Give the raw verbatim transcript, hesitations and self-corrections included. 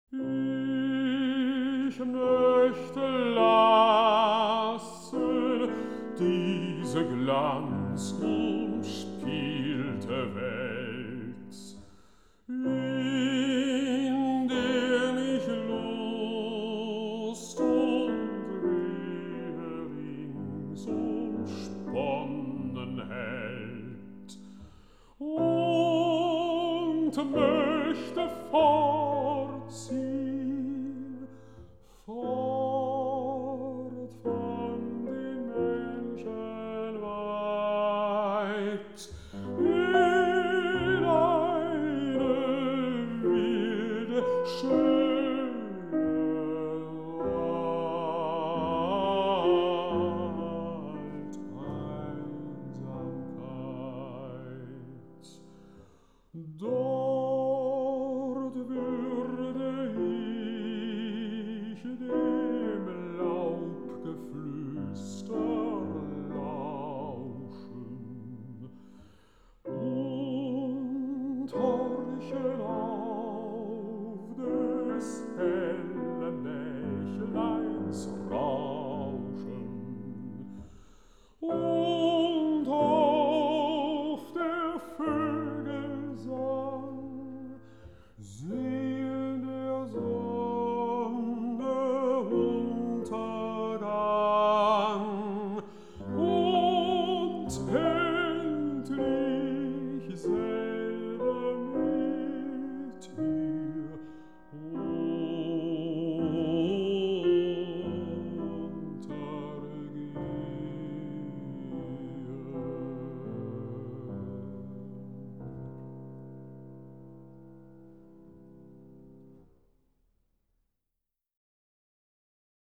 Ich möchte lassen diese glanzumspielte Welt, in der mich Lust und Rehe ringsumsponnen hält, und möchte fortziehen, fort von den Menschen weit, in eine wilde, schöne Waldeinsamkeit. Dort würde ich dem Laubgeflüster lauschen und horchen auf des hellen Bächleins Rauschen und auf der Vögel Sang.